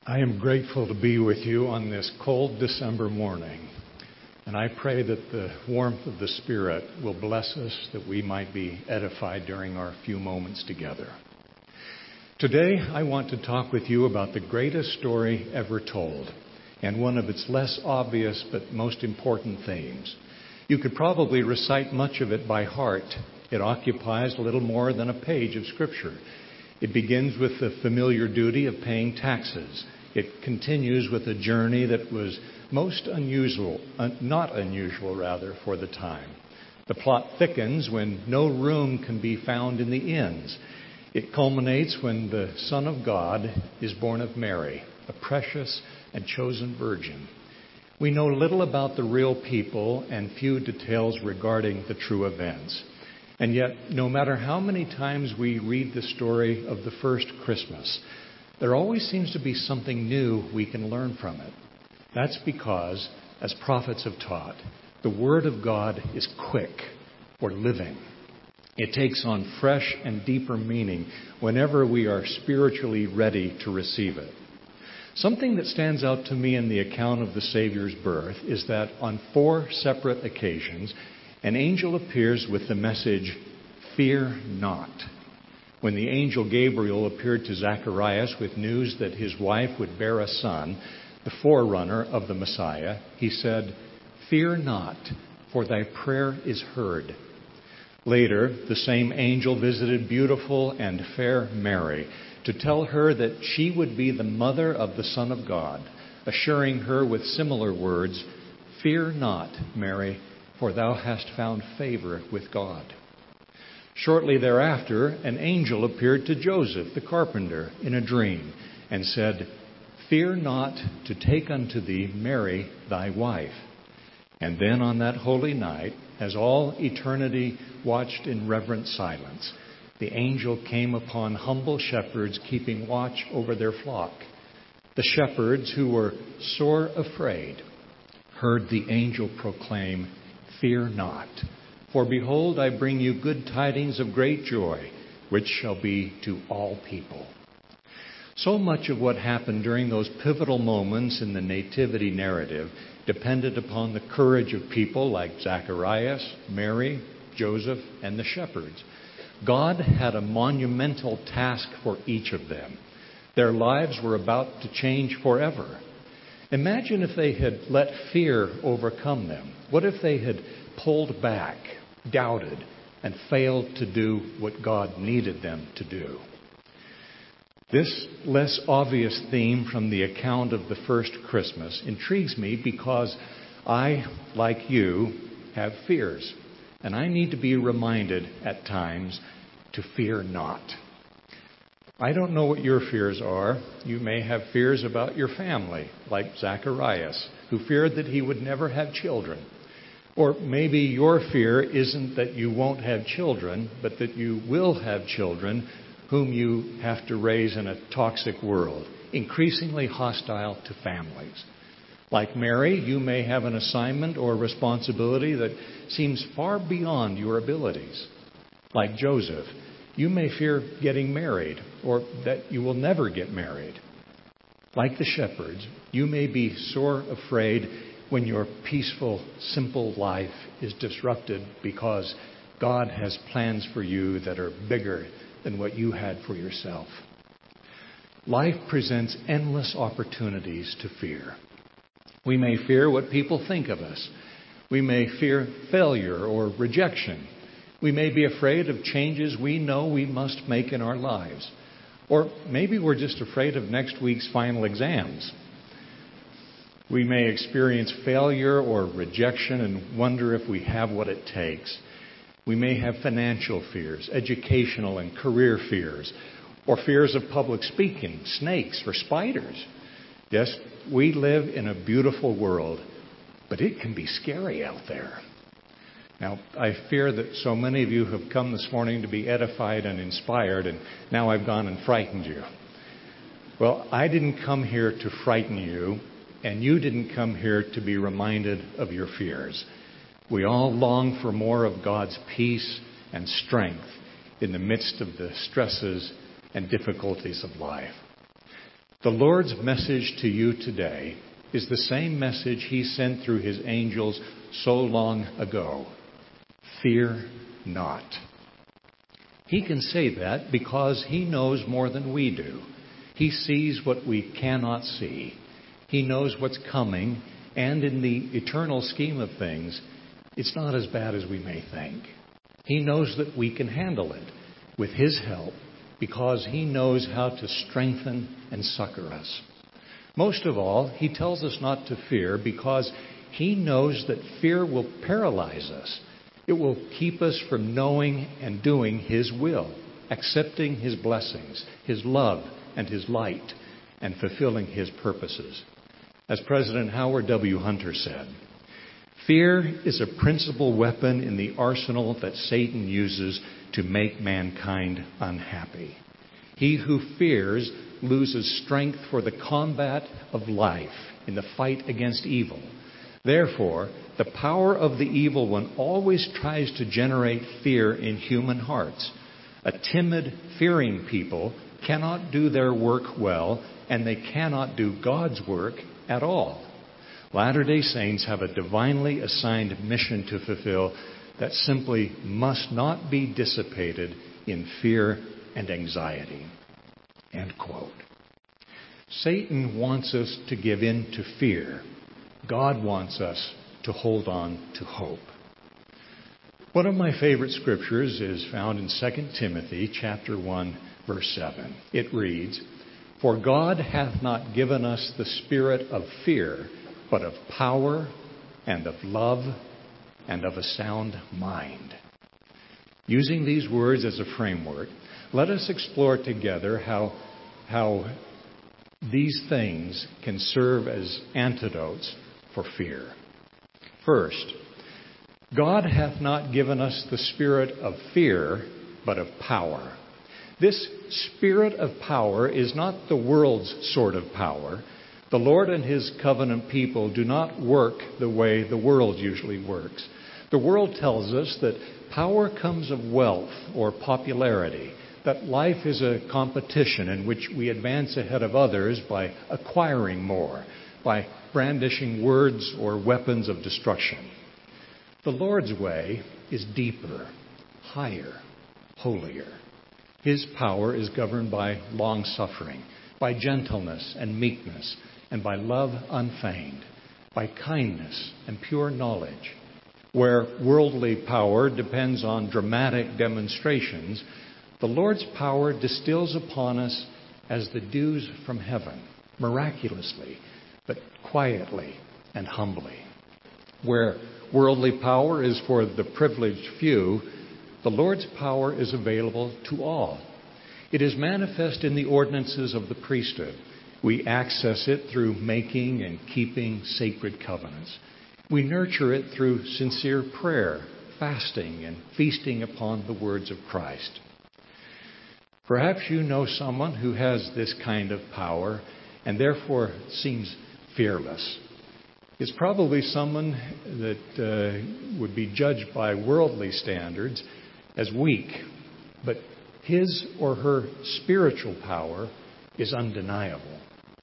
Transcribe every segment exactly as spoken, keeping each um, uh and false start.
I am grateful to be with you on this cold December morning, and I pray that the warmth of the Spirit will bless us, that we might be edified during our few moments together. Today, I want to talk with you about the greatest story ever told, and one of its less obvious but most important themes. You could probably recite much of it by heart. It occupies a little more than a page of Scripture. It begins with the familiar duty of paying taxes. It continues with a journey that was most unusual, uh, not unusual rather, for the time. The plot thickens when no room can be found in the inns. It culminates when the Son of God is born of Mary, a precious and chosen virgin. We know little about the real people and few details regarding the true events. And yet, no matter how many times we read the story of the first Christmas, there always seems to be something new we can learn from it. That's because, as prophets have taught, the Word of God is quick or living. It takes on fresh and deeper meaning whenever we are spiritually ready to receive it. Something that stands out to me in the account of the Savior's birth is that on four separate occasions, an angel appears with the message, "Fear not." When the angel Gabriel appeared to Zacharias with news that his wife would bear a son, the forerunner of the Messiah, he said, "Fear not, for thy prayer is heard." Later, the same angel visited beautiful and fair Mary to tell her that she would be the mother of the Son of God, assuring her with similar words, "Fear not, Mary, for thou hast found favor with God." Shortly thereafter, an angel appeared to Joseph, the carpenter, in a dream and said, "Fear not to take unto thee Mary, thy wife." And then on that holy night, as all eternity watched in reverent silence, the angel came upon humble shepherds keeping watch over their flock. The shepherds, who were sore afraid, heard the angel proclaim, "Fear not. For behold, I bring you good tidings of great joy, which shall be to all people." So much of what happened during those pivotal moments in the nativity narrative depended upon the courage of people like Zacharias, Mary, Joseph, and the shepherds. God had a monumental task for each of them. Their lives were about to change forever. Imagine if they had let fear overcome them. What if they had pulled back, doubted, and failed to do what God needed them to do? This less obvious theme from the account of the first Christmas intrigues me because I, like you, have fears. And I need to be reminded at times to fear not. I don't know what your fears are. You may have fears about your family, like Zacharias, who feared that he would never have children. Or maybe your fear isn't that you won't have children, but that you will have children whom you have to raise in a toxic world, increasingly hostile to families. Like Mary, you may have an assignment or responsibility that seems far beyond your abilities. Like Joseph, you may fear getting married or that you will never get married. Like the shepherds, you may be sore afraid when your peaceful, simple life is disrupted because God has plans for you that are bigger than what you had for yourself. Life presents endless opportunities to fear. We may fear what people think of us. We may fear failure or rejection. We may be afraid of changes we know we must make in our lives. Or maybe we're just afraid of next week's final exams. We may experience failure or rejection and wonder if we have what it takes. We may have financial fears, educational and career fears, or fears of public speaking, snakes, or spiders. Yes, we live in a beautiful world, but it can be scary out there. Now, I fear that so many of you have come this morning to be edified and inspired, and now I've gone and frightened you. Well, I didn't come here to frighten you, and you didn't come here to be reminded of your fears. We all long for more of God's peace and strength in the midst of the stresses and difficulties of life. The Lord's message to you today is the same message he sent through his angels so long ago. Fear not. He can say that because he knows more than we do. He sees what we cannot see. He knows what's coming, and in the eternal scheme of things, it's not as bad as we may think. He knows that we can handle it with his help because he knows how to strengthen and succor us. Most of all, he tells us not to fear because he knows that fear will paralyze us. It will keep us from knowing and doing his will, accepting his blessings, his love, and his light, and fulfilling his purposes. As President Howard W. Hunter said, fear is a principal weapon in the arsenal that Satan uses to make mankind unhappy. He who fears loses strength for the combat of life in the fight against evil. Therefore, the power of the evil one always tries to generate fear in human hearts. A timid, fearing people cannot do their work well, and they cannot do God's work at all. Latter-day Saints have a divinely assigned mission to fulfill that simply must not be dissipated in fear and anxiety. End quote. Satan wants us to give in to fear. God wants us to hold on to hope. One of my favorite scriptures is found in Second Timothy chapter one, verse seven. It reads, "For God hath not given us the spirit of fear, but of power and of love and of a sound mind." Using these words as a framework, let us explore together how, how these things can serve as antidotes for fear. First, God hath not given us the spirit of fear, but of power. This spirit of power is not the world's sort of power. The Lord and his covenant people do not work the way the world usually works. The world tells us that power comes of wealth or popularity, that life is a competition in which we advance ahead of others by acquiring more, by brandishing words or weapons of destruction. The Lord's way is deeper, higher, holier. His power is governed by long-suffering, by gentleness and meekness, and by love unfeigned, by kindness and pure knowledge. Where worldly power depends on dramatic demonstrations, the Lord's power distills upon us as the dews from heaven, miraculously, but quietly and humbly. Where worldly power is for the privileged few, the Lord's power is available to all. It is manifest in the ordinances of the priesthood. We access it through making and keeping sacred covenants. We nurture it through sincere prayer, fasting, and feasting upon the words of Christ. Perhaps you know someone who has this kind of power and therefore seems fearless. It's probably someone that uh, would be judged by worldly standards as weak, but his or her spiritual power is undeniable.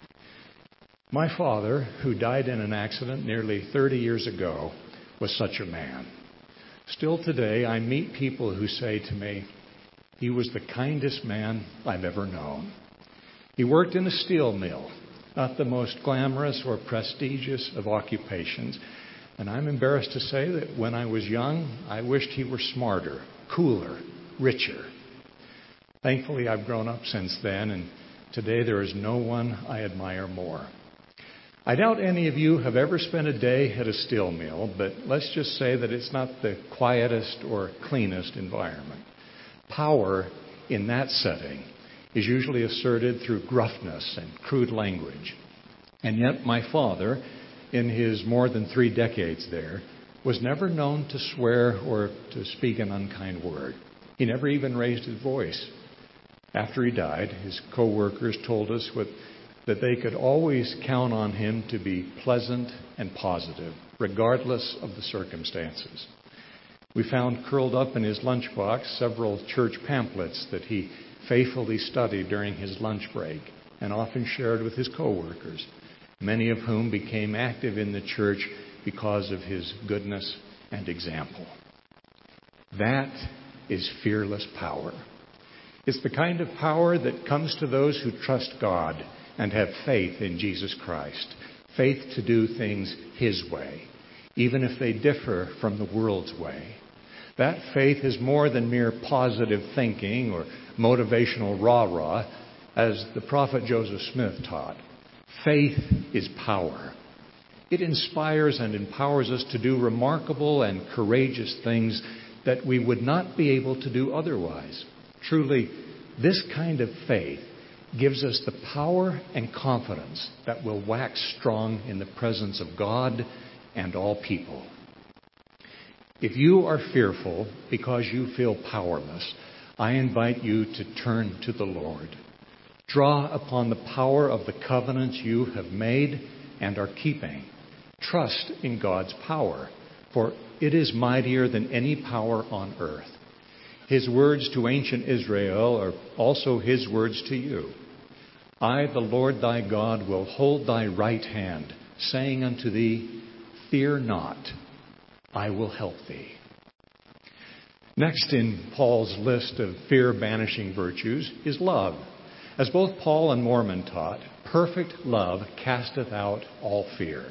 My father, who died in an accident nearly thirty years ago, was such a man. Still today, I meet people who say to me, "He was the kindest man I've ever known." He worked in a steel mill, not the most glamorous or prestigious of occupations. And I'm embarrassed to say that when I was young, I wished he were smarter, cooler, richer. Thankfully, I've grown up since then, and today there is no one I admire more. I doubt any of you have ever spent a day at a steel mill, but let's just say that it's not the quietest or cleanest environment. Power in that setting is usually asserted through gruffness and crude language. And yet my father, in his more than three decades there, was never known to swear or to speak an unkind word. He never even raised his voice. After he died, his co-workers told us what, that they could always count on him to be pleasant and positive, regardless of the circumstances. We found curled up in his lunchbox several church pamphlets that he faithfully studied during his lunch break, and often shared with his co-workers, many of whom became active in the church because of his goodness and example. That is fearless power. It's the kind of power that comes to those who trust God and have faith in Jesus Christ, faith to do things His way, even if they differ from the world's way. That faith is more than mere positive thinking or motivational rah-rah, as the prophet Joseph Smith taught. Faith is power. It inspires and empowers us to do remarkable and courageous things that we would not be able to do otherwise. Truly, this kind of faith gives us the power and confidence that will wax strong in the presence of God and all people. If you are fearful because you feel powerless, I invite you to turn to the Lord. Draw upon the power of the covenants you have made and are keeping. Trust in God's power, for it is mightier than any power on earth. His words to ancient Israel are also His words to you. I, the Lord thy God, will hold thy right hand, saying unto thee, Fear not, I will help thee. Next in Paul's list of fear-banishing virtues is love. As both Paul and Mormon taught, perfect love casteth out all fear.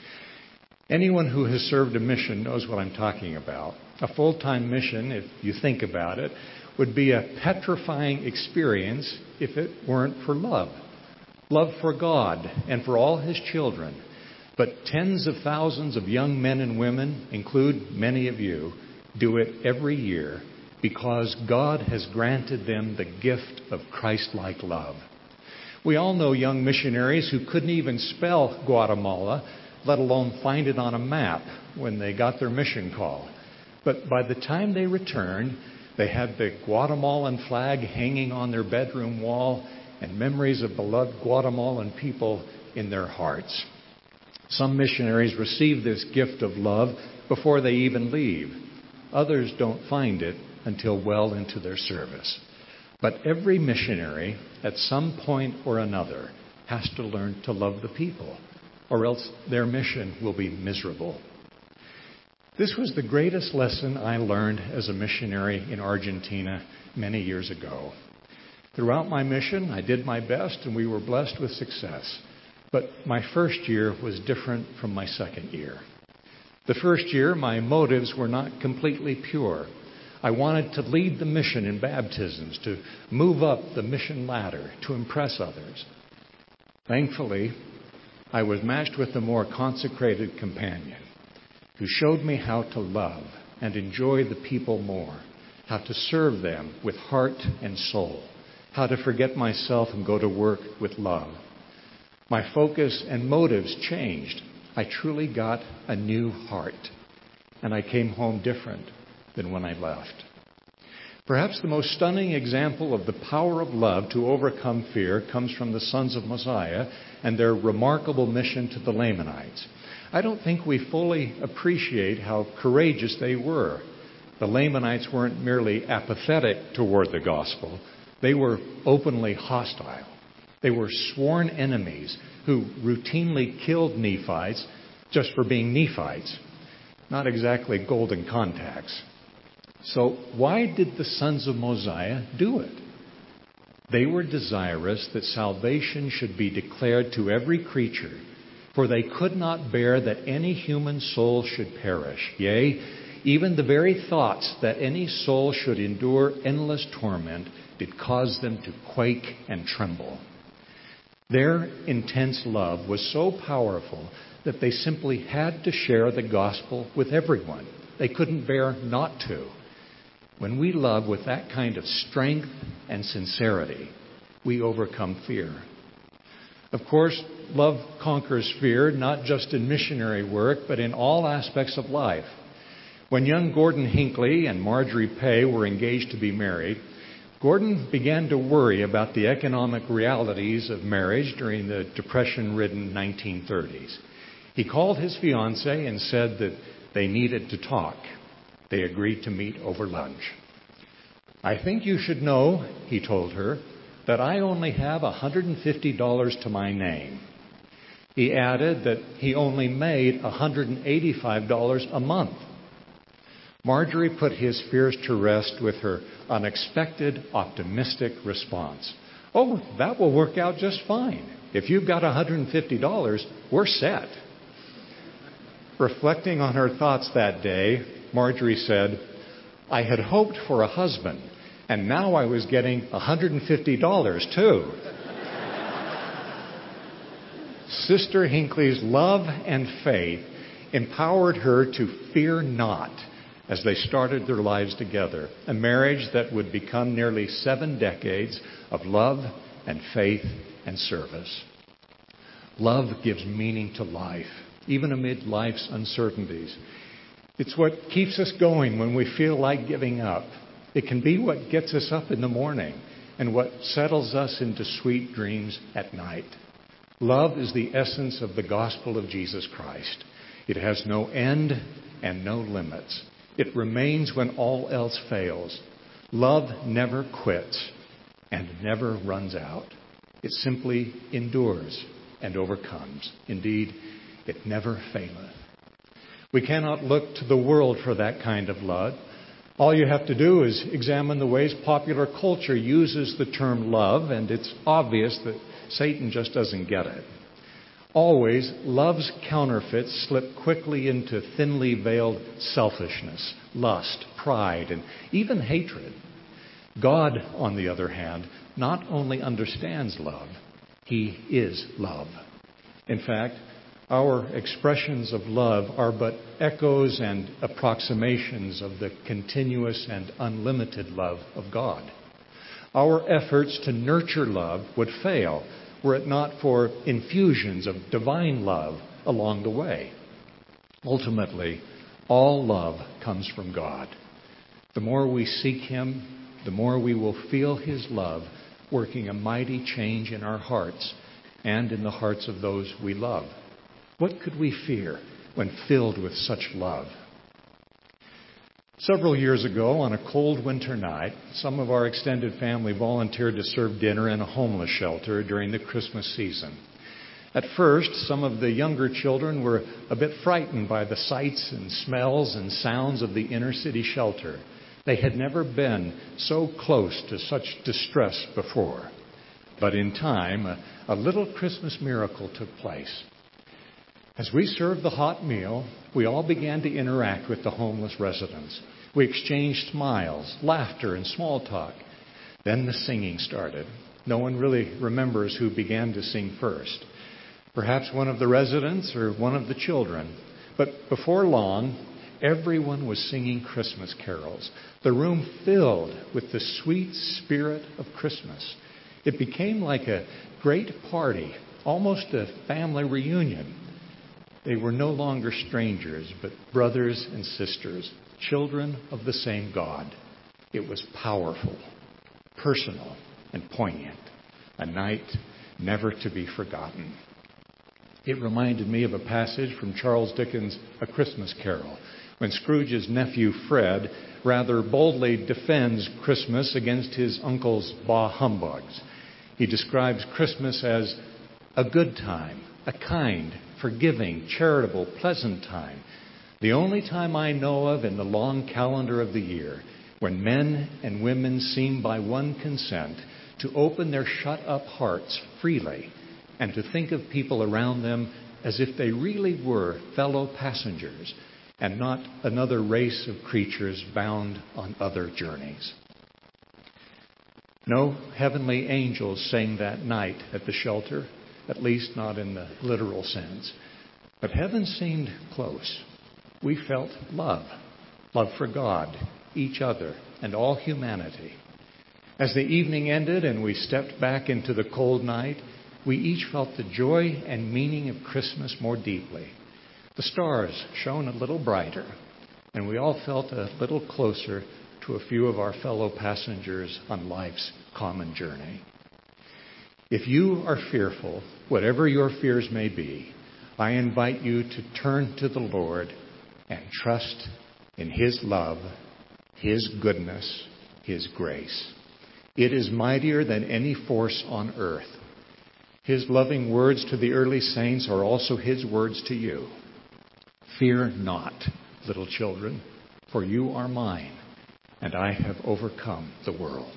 Anyone who has served a mission knows what I'm talking about. A full-time mission, if you think about it, would be a petrifying experience if it weren't for love. Love for God and for all His children. But tens of thousands of young men and women, include many of you, do it every year because God has granted them the gift of Christ-like love. We all know young missionaries who couldn't even spell Guatemala, let alone find it on a map when they got their mission call. But by the time they returned, they had the Guatemalan flag hanging on their bedroom wall and memories of beloved Guatemalan people in their hearts. Some missionaries receive this gift of love before they even leave. Others don't find it until well into their service. But every missionary, at some point or another, has to learn to love the people, or else their mission will be miserable. This was the greatest lesson I learned as a missionary in Argentina many years ago. Throughout my mission, I did my best and we were blessed with success. But my first year was different from my second year. The first year, my motives were not completely pure. I wanted to lead the mission in baptisms, to move up the mission ladder, to impress others. Thankfully, I was matched with a more consecrated companion who showed me how to love and enjoy the people more, how to serve them with heart and soul, how to forget myself and go to work with love. My focus and motives changed. I truly got a new heart, and I came home different than when I left. Perhaps the most stunning example of the power of love to overcome fear comes from the sons of Mosiah and their remarkable mission to the Lamanites. I don't think we fully appreciate how courageous they were. The Lamanites weren't merely apathetic toward the gospel. They were openly hostile. They were sworn enemies who routinely killed Nephites just for being Nephites. Not exactly golden contacts. So why did the sons of Mosiah do it? They were desirous that salvation should be declared to every creature, for they could not bear that any human soul should perish. Yea, even the very thoughts that any soul should endure endless torment did cause them to quake and tremble. Their intense love was so powerful that they simply had to share the gospel with everyone. They couldn't bear not to. When we love with that kind of strength and sincerity, we overcome fear. Of course, love conquers fear, not just in missionary work, but in all aspects of life. When young Gordon Hinckley and Marjorie Pay were engaged to be married, Gordon began to worry about the economic realities of marriage during the depression-ridden nineteen thirties. He called his fiancée and said that they needed to talk. They agreed to meet over lunch. I think you should know, he told her, that I only have one hundred fifty dollars to my name. He added that he only made one hundred eighty-five dollars a month. Marjorie put his fears to rest with her unexpected, optimistic response. Oh, that will work out just fine. If you've got one hundred fifty dollars, we're set. Reflecting on her thoughts that day, Marjorie said, I had hoped for a husband, and now I was getting one hundred fifty dollars too. Sister Hinckley's love and faith empowered her to fear not as they started their lives together, a marriage that would become nearly seven decades of love and faith and service. Love gives meaning to life, even amid life's uncertainties. It's what keeps us going when we feel like giving up. It can be what gets us up in the morning and what settles us into sweet dreams at night. Love is the essence of the gospel of Jesus Christ. It has no end and no limits. It remains when all else fails. Love never quits and never runs out. It simply endures and overcomes. Indeed, it never faileth. We cannot look to the world for that kind of love. All you have to do is examine the ways popular culture uses the term love, and it's obvious that Satan just doesn't get it. Always, love's counterfeits slip quickly into thinly veiled selfishness, lust, pride, and even hatred. God, on the other hand, not only understands love, He is love. In fact, our expressions of love are but echoes and approximations of the continuous and unlimited love of God. Our efforts to nurture love would fail were it not for infusions of divine love along the way. Ultimately, all love comes from God. The more we seek Him, the more we will feel His love working a mighty change in our hearts and in the hearts of those we love. What could we fear when filled with such love? Several years ago, on a cold winter night, some of our extended family volunteered to serve dinner in a homeless shelter during the Christmas season. At first, some of the younger children were a bit frightened by the sights and smells and sounds of the inner city shelter. They had never been so close to such distress before. But in time, a, a little Christmas miracle took place. As we served the hot meal, we all began to interact with the homeless residents. We exchanged smiles, laughter, and small talk. Then the singing started. No one really remembers who began to sing first. Perhaps one of the residents or one of the children. But before long, everyone was singing Christmas carols. The room filled with the sweet spirit of Christmas. It became like a great party, almost a family reunion. They were no longer strangers, but brothers and sisters, children of the same God. It was powerful, personal, and poignant. A night never to be forgotten. It reminded me of a passage from Charles Dickens' A Christmas Carol, when Scrooge's nephew Fred rather boldly defends Christmas against his uncle's bah humbugs. He describes Christmas as a good time, a kind, forgiving, charitable, pleasant time. The only time I know of in the long calendar of the year when men and women seem by one consent to open their shut-up hearts freely and to think of people around them as if they really were fellow passengers and not another race of creatures bound on other journeys. No heavenly angels sang that night at the shelter, at least not in the literal sense. But heaven seemed close. We felt love, love for God, each other, and all humanity. As the evening ended and we stepped back into the cold night, we each felt the joy and meaning of Christmas more deeply. The stars shone a little brighter, and we all felt a little closer to a few of our fellow passengers on life's common journey. If you are fearful, whatever your fears may be, I invite you to turn to the Lord and trust in His love, His goodness, His grace. It is mightier than any force on earth. His loving words to the early saints are also his words to you. Fear not, little children, for you are mine, and I have overcome the world.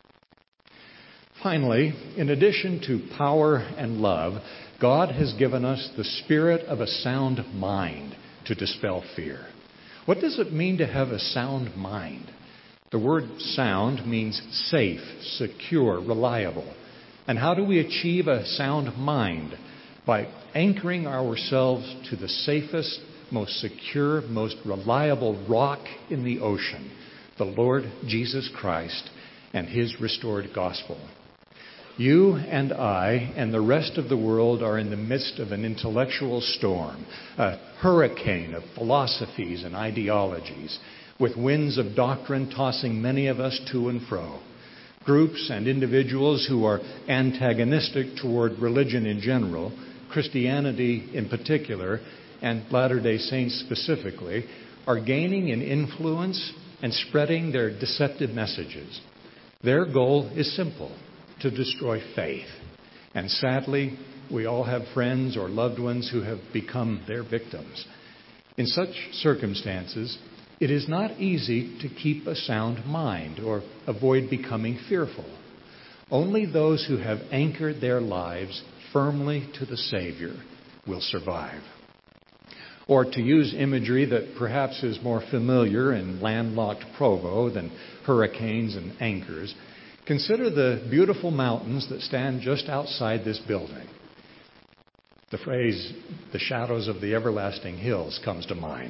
Finally, in addition to power and love, God has given us the spirit of a sound mind to dispel fear. What does it mean to have a sound mind? The word sound means safe, secure, reliable. And how do we achieve a sound mind? By anchoring ourselves to the safest, most secure, most reliable rock in the ocean, the Lord Jesus Christ and his restored gospel. You and I and the rest of the world are in the midst of an intellectual storm, a hurricane of philosophies and ideologies, with winds of doctrine tossing many of us to and fro. Groups and individuals who are antagonistic toward religion in general, Christianity in particular, and Latter-day Saints specifically, are gaining in influence and spreading their deceptive messages. Their goal is simple: to destroy faith. And sadly, we all have friends or loved ones who have become their victims. In such circumstances, it is not easy to keep a sound mind or avoid becoming fearful. Only those who have anchored their lives firmly to the Savior will survive. Or to use imagery that perhaps is more familiar in landlocked Provo than hurricanes and anchors, consider the beautiful mountains that stand just outside this building. The phrase, "the shadows of the everlasting hills," comes to mind.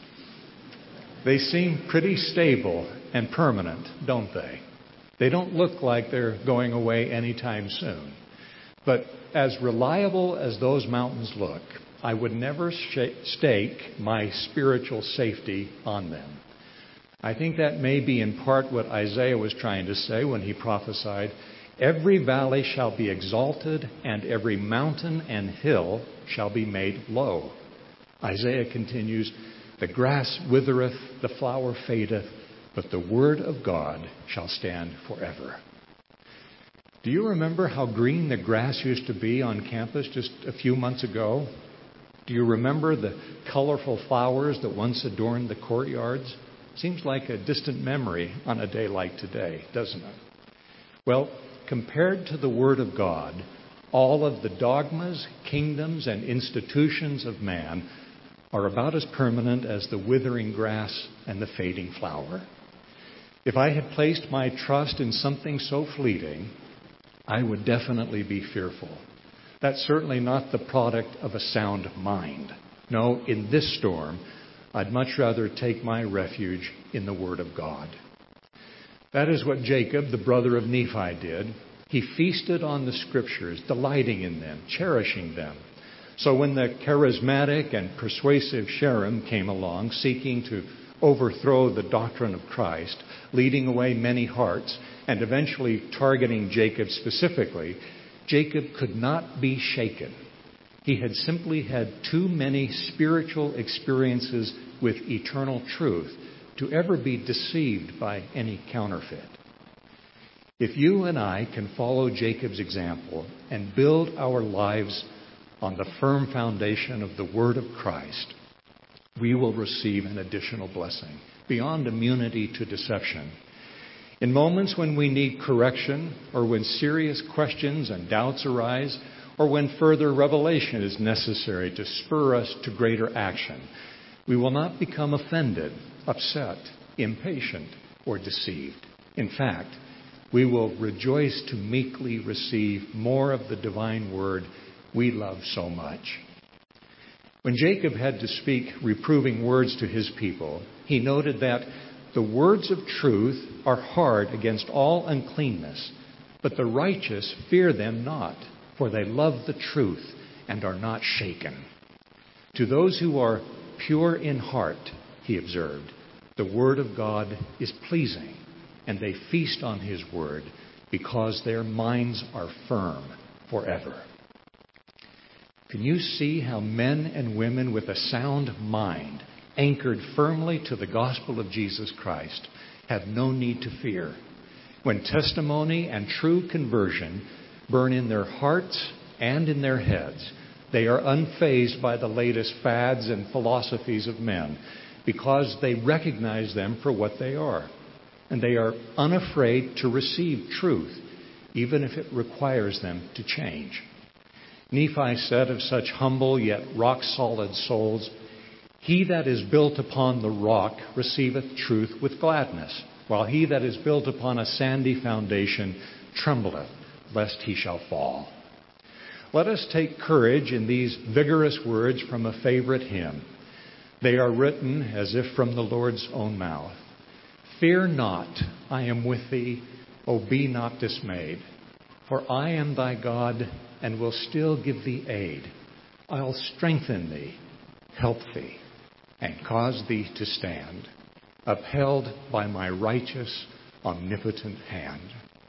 They seem pretty stable and permanent, don't they? They don't look like they're going away anytime soon. But as reliable as those mountains look, I would never stake my spiritual safety on them. I think that may be in part what Isaiah was trying to say when he prophesied, "Every valley shall be exalted, and every mountain and hill shall be made low." Isaiah continues, "The grass withereth, the flower fadeth, but the word of God shall stand forever." Do you remember how green the grass used to be on campus just a few months ago? Do you remember the colorful flowers that once adorned the courtyards? Seems like a distant memory on a day like today, doesn't it? Well, compared to the Word of God, all of the dogmas, kingdoms, and institutions of man are about as permanent as the withering grass and the fading flower. If I had placed my trust in something so fleeting, I would definitely be fearful. That's certainly not the product of a sound mind. No, in this storm, I'd much rather take my refuge in the Word of God. That is what Jacob, the brother of Nephi, did. He feasted on the Scriptures, delighting in them, cherishing them. So when the charismatic and persuasive Sherem came along, seeking to overthrow the doctrine of Christ, leading away many hearts, and eventually targeting Jacob specifically, Jacob could not be shaken. He had simply had too many spiritual experiences with eternal truth to ever be deceived by any counterfeit. If you and I can follow Jacob's example and build our lives on the firm foundation of the Word of Christ, we will receive an additional blessing beyond immunity to deception. In moments when we need correction, or when serious questions and doubts arise, or when further revelation is necessary to spur us to greater action, we will not become offended, upset, impatient, or deceived. In fact, we will rejoice to meekly receive more of the divine word we love so much. When Jacob had to speak reproving words to his people, he noted that the words of truth are hard against all uncleanness, but the righteous fear them not, for they love the truth and are not shaken. To those who are pure in heart, he observed, the word of God is pleasing, and they feast on his word because their minds are firm forever. Can you see how men and women with a sound mind, anchored firmly to the gospel of Jesus Christ, have no need to fear? when testimony and true conversion burn in their hearts and in their heads. They are unfazed by the latest fads and philosophies of men because they recognize them for what they are. And they are unafraid to receive truth, even if it requires them to change. Nephi said of such humble yet rock-solid souls, "He that is built upon the rock receiveth truth with gladness, while he that is built upon a sandy foundation trembleth, lest he shall fall." Let us take courage in these vigorous words from a favorite hymn. They are written as if from the Lord's own mouth. "Fear not, I am with thee, O be not dismayed. For I am thy God, and will still give thee aid. I'll strengthen thee, help thee, and cause thee to stand, upheld by my righteous, omnipotent hand."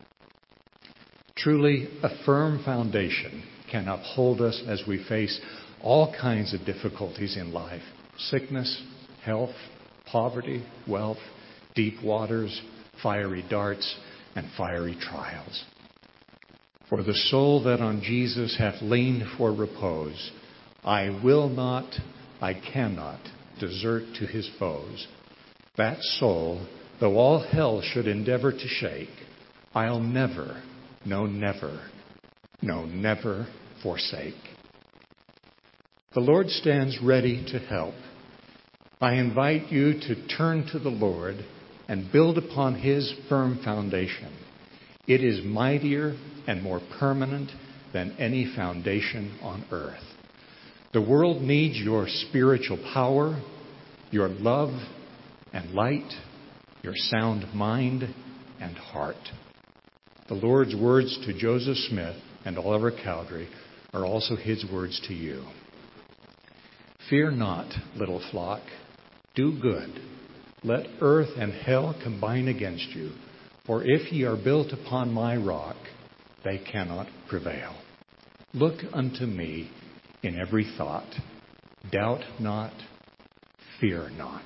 Truly, a firm foundation can uphold us as we face all kinds of difficulties in life: sickness, health, poverty, wealth, deep waters, fiery darts, and fiery trials. For the soul that on Jesus hath leaned for repose, I will not, I cannot desert to his foes. That soul, though all hell should endeavor to shake, I'll never, no never, no never forsake. The Lord stands ready to help. I invite you to turn to the Lord and build upon his firm foundation. It is mightier and more permanent than any foundation on earth. The world needs your spiritual power, your love and light, your sound mind and heart. The Lord's words to Joseph Smith and Oliver Cowdery are also his words to you. "Fear not, little flock. Do good. Let earth and hell combine against you. For if ye are built upon my rock, they cannot prevail. Look unto me in every thought. Doubt not, fear not."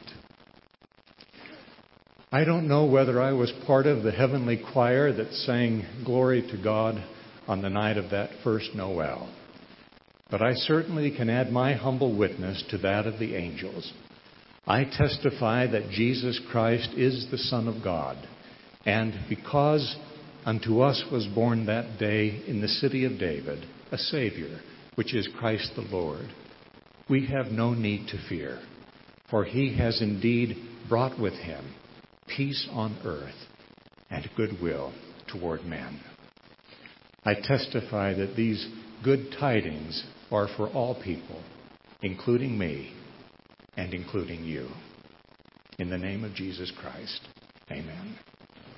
I don't know whether I was part of the heavenly choir that sang "Glory to God" on the night of that first Noel, but I certainly can add my humble witness to that of the angels. I testify that Jesus Christ is the Son of God, and because unto us was born that day in the city of David a Savior, which is Christ the Lord, we have no need to fear, for he has indeed brought with him peace on earth and goodwill toward men. I testify that these good tidings are for all people, including me and including you. In the name of Jesus Christ, amen.